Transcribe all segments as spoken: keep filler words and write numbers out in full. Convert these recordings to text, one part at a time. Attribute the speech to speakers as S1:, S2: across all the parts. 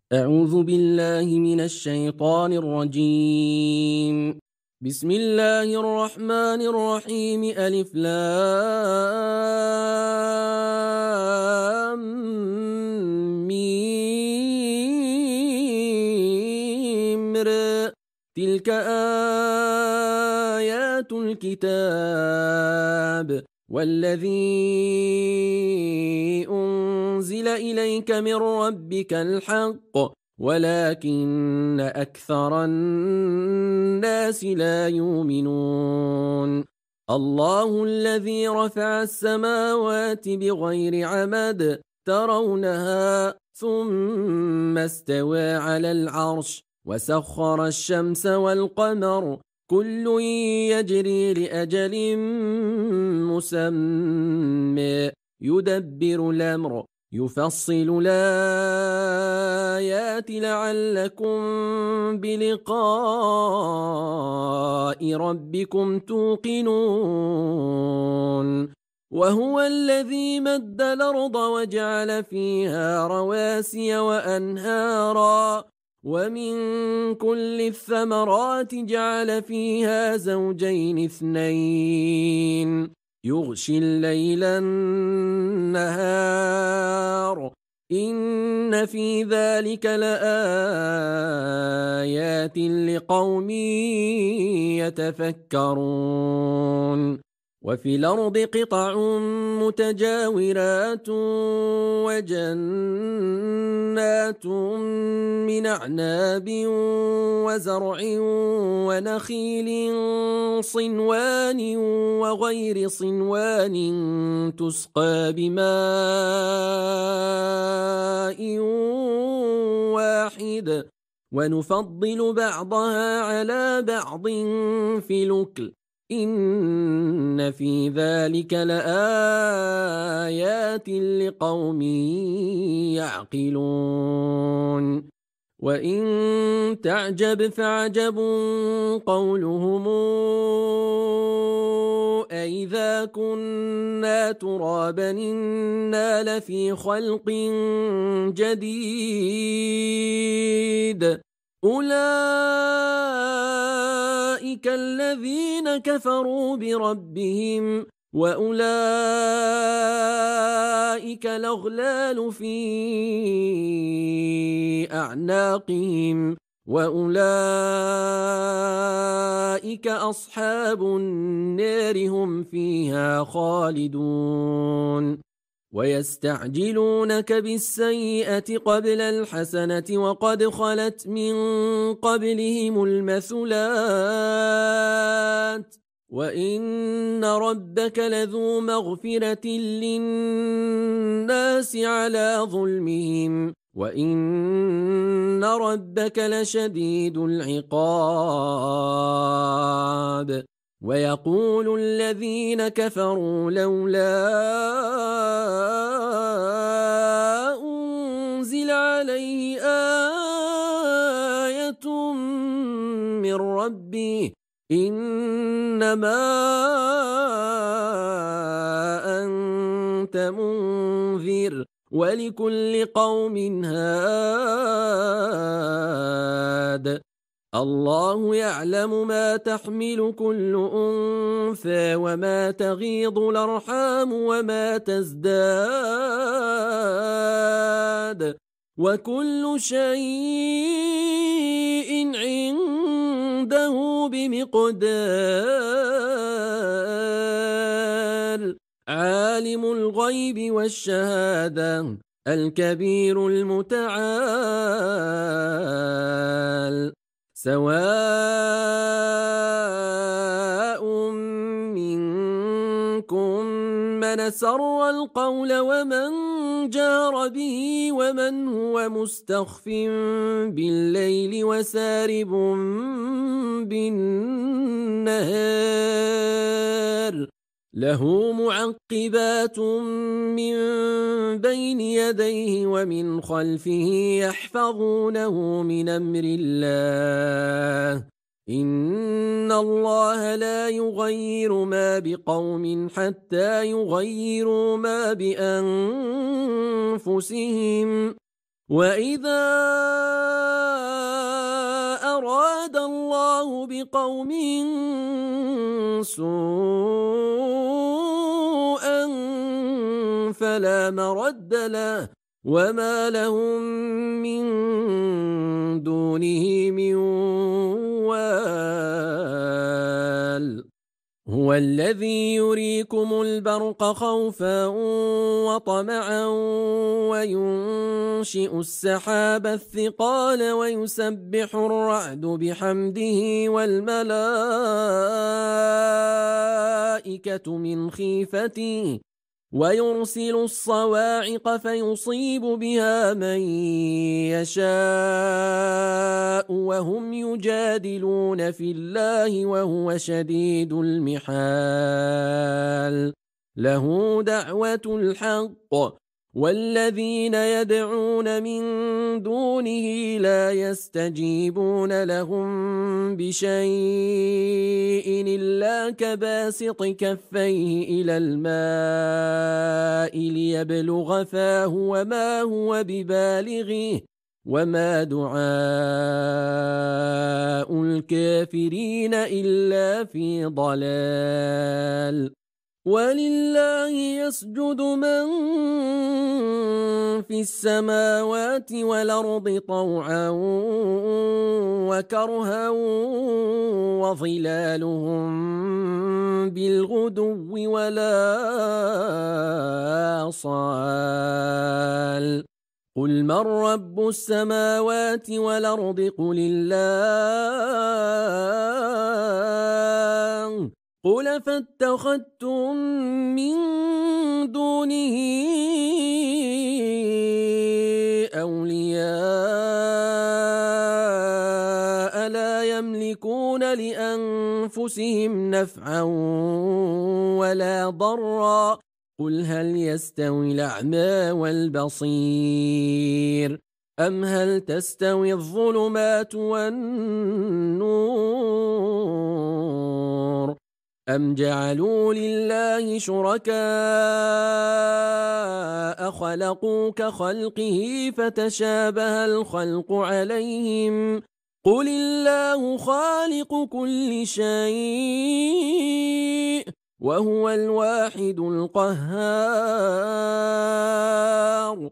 S1: أعوذ بالله من الشيطان الرجيم. بسم الله الرحمن الرحيم. ألف لام ميم ر. تلك آيات الكتاب والذي أنزل إليك من ربك الحق ولكن أكثر الناس لا يؤمنون. الله الذي رفع السماوات بغير عمد ترونها ثم استوى على العرش وسخر الشمس والقمر كل يجري لأجل مسمى يدبر الأمر يفصل الآيات لعلكم بلقاء ربكم توقنون. وهو الذي مد الأرض وجعل فيها رواسي وأنهارا ومن كل الثمرات جعل فيها زوجين اثنين يغشي الليل النهار إن في ذلك لآيات لقوم يتفكرون. وفي الأرض قطع متجاورات وجنات من أعناب وزرع ونخيل صنوان وغير صنوان تسقى بماء واحد ونفضل بعضها على بعض في الأكل إن في ذلك لآيات لقوم يعقلون. وإن تعجب فعجب قولهم أئذا كنا ترابا إنا لفي خلق جديد أولئك الذين كفروا بربهم وأولئك الأغلال في أعناقهم وأولئك أصحاب النار هم فيها خالدون. ويستعجلونك بالسيئة قبل الحسنة وقد خلت من قبلهم المثلات وإن ربك لذو مغفرة للناس على ظلمهم وإن ربك لشديد العقاب. ويقول الذين كفروا لولا أنزل عليه آية من ربه إنما أنت منذر ولكل قوم هاد. الله يعلم ما تحمل كل أنثى وما تغيض الأرحام وما تزداد وكل شيء عنده بمقدار. عالم الغيب والشهادة الكبير المتعال سواء منكم من سر القول ومن جار به ومن هو مستخف بالليل وسارب بالنهار له معقبات من بين يديه ومن خلفه يحفظونه من أمر الله إن الله لا يغير ما بقوم حتى يغيروا ما بأنفسهم وَإِذَا أَرَادَ اللَّهُ بِقَوْمٍ سُوءًا فَلَا مَرَدَّ لَهُ وَمَا لَهُم مِّن دُونِهِ مِن وَالٍ هُوَ الَّذِي يُرِيكُمُ الْبَرْقَ خَوْفًا وَطَمَعًا وَيُنشِئُ السَّحَابَ الثِّقَالَ وَيُسَبِّحُ الرَّعْدُ بِحَمْدِهِ وَالْمَلَائِكَةُ مِنْ خِيفَتِهِ وَيُرْسِلُ الصَّوَاعِقَ فَيُصِيبُ بِهَا مَن يَشَاءُ وَهُمْ يُجَادِلُونَ فِي اللَّهِ وَهُوَ شَدِيدُ الْمِحَالِ لَهُ دَعْوَةُ الْحَقِّ وَالَّذِينَ يَدْعُونَ مِن دُونِهِ لَا يَسْتَجِيبُونَ لَهُم بِشَيْءٍ إِلَّا كَبَاسِطِ كَفَّيْهِ إِلَى الْمَاءِ لِيَبْلُغَ فَاهُ وَمَا هُوَ بِبَالِغِهِ وَمَا دُعَاءُ الْكَافِرِينَ إِلَّا فِي ضَلَالٍ وَلِلَّهِ يَسْجُدُ مَن فِي السَّمَاوَاتِ وَالْأَرْضِ طَوْعًا وَكَرْهًا وَظِلَالُهُم بِالْغُدُوِّ وَالْآصَالِ قُلْ مَن رَّبُّ السَّمَاوَاتِ وَالْأَرْضِ قُلِ اللَّهُ قُلْ فَاتَّخَذْتُم مِّن دُونِهِ أَوْلِيَاءَ لَا يَمْلِكُونَ لِأَنفُسِهِمْ نَفْعًا وَلَا ضَرًّا قُلْ هَلْ يَسْتَوِي الْأَعْمَى وَالْبَصِيرُ أَمْ هَلْ تَسْتَوِي الظُّلُمَاتُ وَالنُّورُ أَمْ جَعَلُوا لِلَّهِ شُرَكَاءَ خَلَقُوا كَخَلْقِهِ فَتَشَابَهَ الْخَلْقُ عَلَيْهِمْ قُلِ اللَّهُ خَالِقُ كُلِّ شَيْءٍ وَهُوَ الْوَاحِدُ الْقَهَّارُ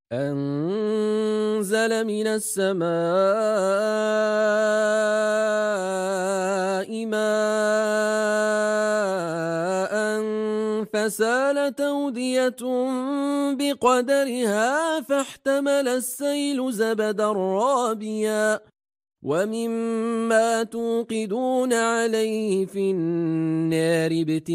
S1: أَنزَلَ مِنَ السَّمَاءِ مَاءً فَسَالَتْ أَوْدِيَةٌ بِقَدَرِهَا فَاحْتَمَلَ السَّيْلُ زَبَدًا رَّابِيًا وَمِمَّا تُوقِدُونَ عَلَيْهِ فِي النَّارِ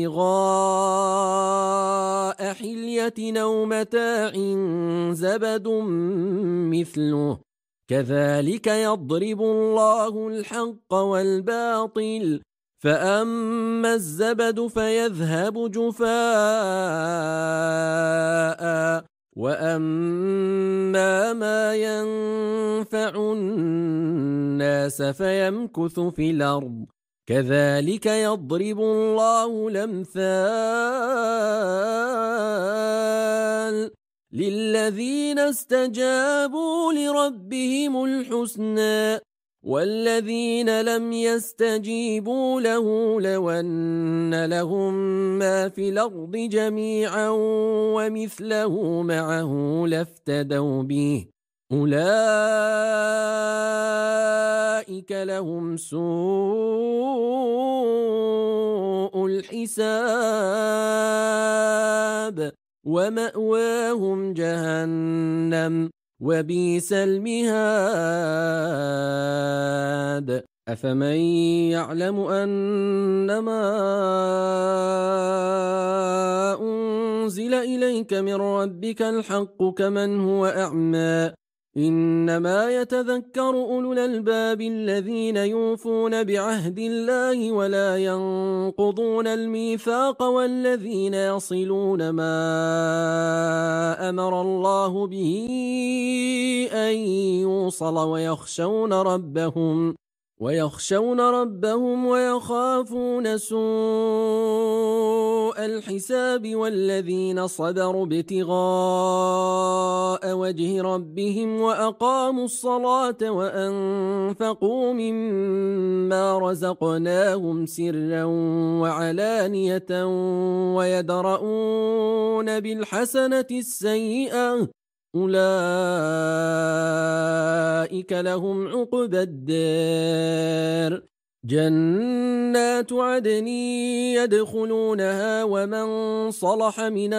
S1: ابْتِغَاءَ حِلْيَةٍ أَوْ مَتَاعٍ زَبَدٌ مِّثْلُهُ كَذَلِكَ يَضْرِبُ اللَّهُ الْحَقَّ وَالْبَاطِلَ فَأَمَّا الزَّبَدُ فَيَذْهَبُ جُفَاءً وَأَمَّا مَا يَنفَعُ النَّاسَ فَيَمْكُثُ فِي الْأَرْضِ كَذَلِكَ يَضْرِبُ اللَّهُ الْأَمْثَالَ لِلَّذِينَ اسْتَجَابُوا لِرَبِّهِمُ الْحُسْنَى وَالَّذِينَ لَمْ يَسْتَجِيبُوا لَهُ لَوْ أَنَّ لَهُم مَّا فِي الْأَرْضِ جَمِيعًا وَمِثْلَهُ مَعَهُ لَافْتَدَوْا بِهِ أُولَٰئِكَ لَهُمْ سُوءُ الْحِسَابِ وَمَأْوَاهُمْ جَهَنَّمُ وَبِئْسَ الْمِهَادُ أَفَمَن يَعْلَمُ أَنَّمَا أُنزِلَ إِلَيْكَ مِن رَّبِّكَ الْحَقُّ كَمَنْ هُوَ أَعْمَىٰ إِنَّمَا يَتَذَكَّرُ أُولُو الْأَلْبَابِ الَّذِينَ يُوفُونَ بِعَهْدِ اللَّهِ وَلَا يَنقُضُونَ الْمِيثَاقَ وَالَّذِينَ يَصِلُونَ مَا أَمَرَ اللَّهُ بِهِ أَن يُوصَلَ وَيَخْشَوْنَ رَبَّهُمْ ويخشون ربهم ويخافون سوء الحساب والذين صبروا ابتغاء وجه ربهم وأقاموا الصلاة وأنفقوا مما رزقناهم سرا وعلانية ويدرؤون بالحسنة السيئة أولئك لهم عقبى الدار جنات عدن يدخلونها ومن صلح من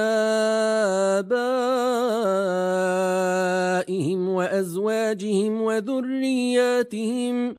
S1: آبائهم وأزواجهم وذرياتهم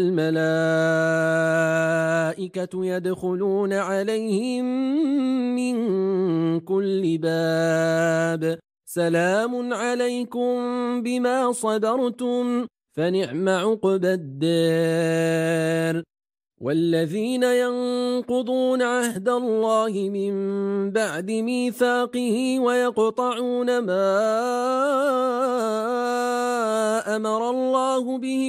S1: والملائكة يدخلون عليهم من كل باب سلام عليكم بما صبرتم فنعم عقبى الدار والذين ينقضون عهد الله من بعد ميثاقه ويقطعون ما أمر الله به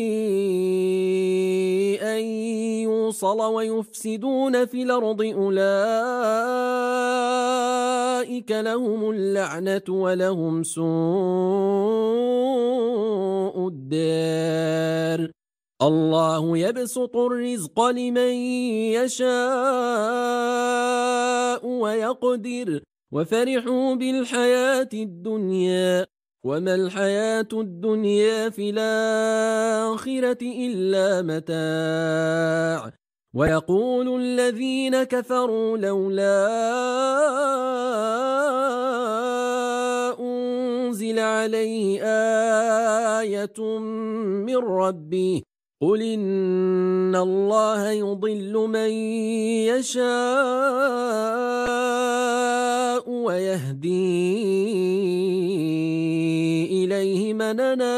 S1: أن يوصل ويفسدون في الأرض أولئك لهم اللعنة ولهم سوء الدار الله يبسط الرزق لمن يشاء ويقدر وفرحوا بالحياة الدنيا وما الحياة الدنيا في الآخرة إلا متاع ويقول الذين كفروا لولا أنزل عليه آية من ربه قل إن الله يضل من يشاء ويهدي إليه من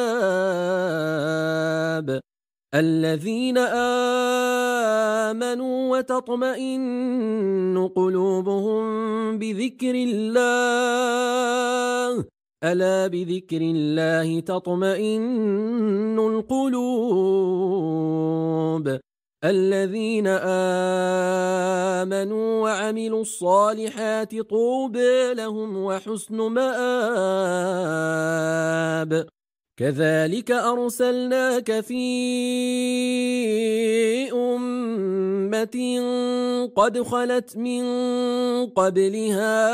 S1: أناب الذين آمنوا وتطمئن قلوبهم بذكر الله ألا بذكر الله تطمئن القلوب الذين آمنوا وعملوا الصالحات طوبى لهم وحسن مآب كذلك أرسلناك في أمة قد خلت من قبلها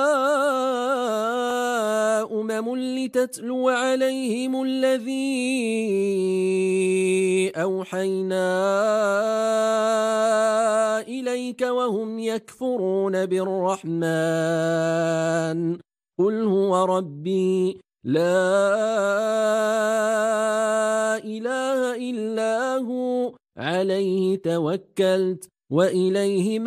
S1: أمم لتتلو عليهم الذي أوحينا إليك وهم يكفرون بالرحمن قل هو ربي لا إله إلا هو عليه توكلت وإليه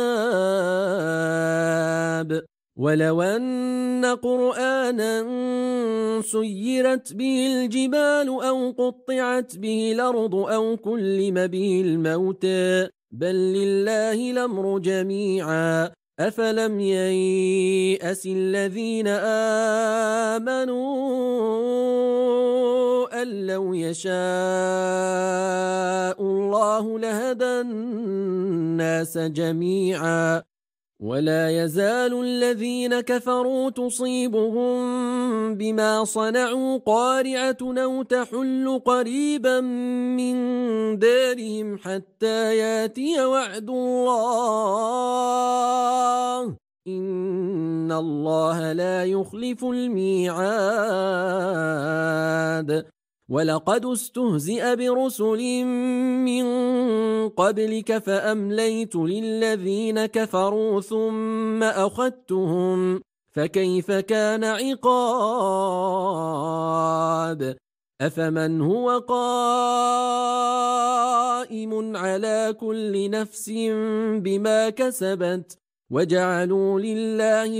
S1: متاب ولو أن قرآنا سيرت به الجبال أو قطعت به الأرض أو كلم به الموتى بل لله الأمر جميعا أفلم ييأس الذين آمنوا أن لو يشاء الله لهدى الناس جميعا ولا يزال الذين كفروا تصيبهم بما صنعوا قارعة أو تحل قريبا من دارهم حتى ياتي وعد الله إن الله لا يخلف الميعاد ولقد استهزئ برسل من قبلك فأمليت للذين كفروا ثم أخذتهم فكيف كان عقاب أفمن هو قائم على كل نفس بما كسبت وجعلوا لله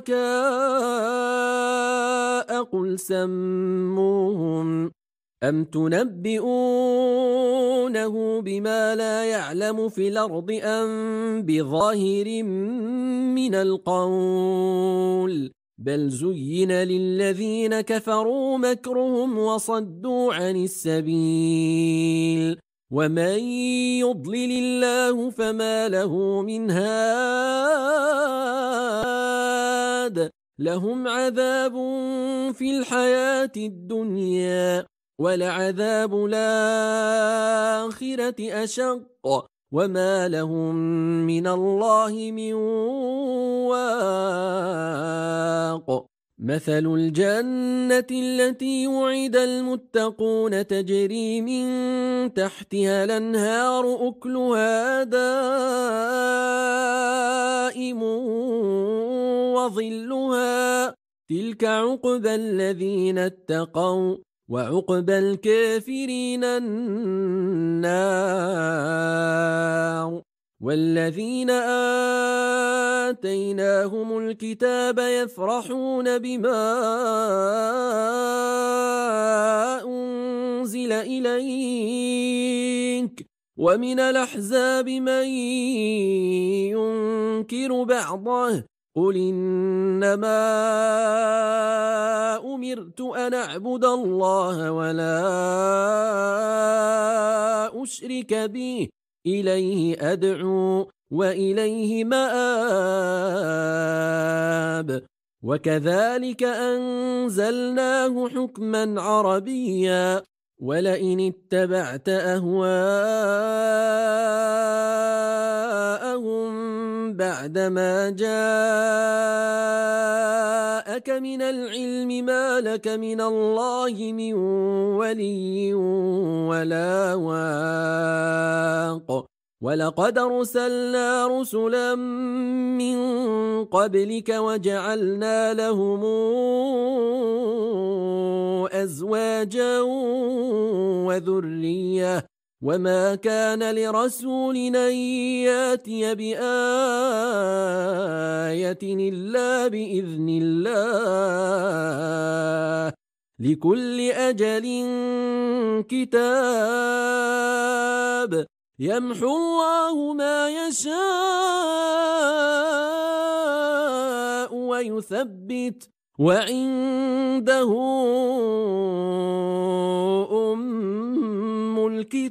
S1: شركاء قل سموهم أم تنبئونه بما لا يعلم في الأرض أم بظاهر من القول بل زين للذين كفروا مكرهم وصدوا عن السبيل ومن يضلل الله فما له من هاد لهم عذاب في الحياة الدنيا ولعذاب الآخرة أشق وما لهم من الله من واق مثل الجنة التي وعد المتقون تجري من تحتها الأنهار أكلها دائم وظلها تلك عقبى الذين اتقوا وعقبى الكافرين النار والذين آتيناهم الكتاب يفرحون بما أنزل إليك ومن الأحزاب من ينكر بعضه قل إنما أمرت أن أعبد الله ولا أشرك به إليه أدعو وإليه مآب وكذلك أنزلناه حكما عربيا ولئن اتبعت أهواءهم بعدما جاءك من العلم ما لك من الله من ولي ولا واق ولقد أرسلنا رسلا من قبلك وجعلنا لهم أزواجا وذرية وما كان لرسول أن ياتي بآية إلا بإذن الله لكل أجل كتاب يمحو الله ما يشاء ويثبت وعنده أم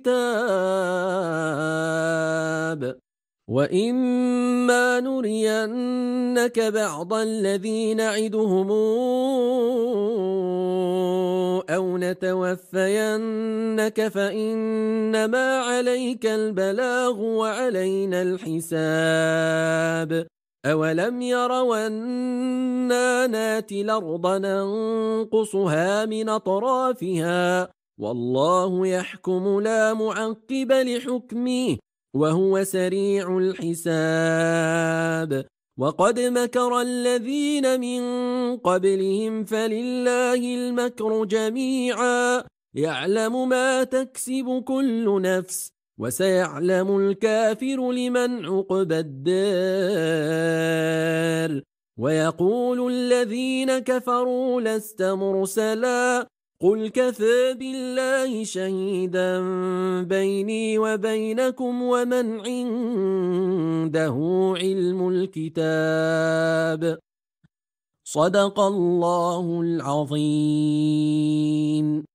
S1: الكتاب وإما نرينك بعض الذي نعدهم أو نتوفينك فإنما عليك البلاغ وعلينا الحساب أولم يروا أنا ناتي الأرض ننقصها من أطرافها والله يحكم لا معقب لحكمه وهو سريع الحساب وقد مكر الذين من قبلهم فلله المكر جميعا يعلم ما تكسب كل نفس وسيعلم الكافر لمن عقبى الدار ويقول الذين كفروا لست مرسلا قل كفى بالله شهيدا بيني وبينكم ومن عنده علم الكتاب صدق الله العظيم.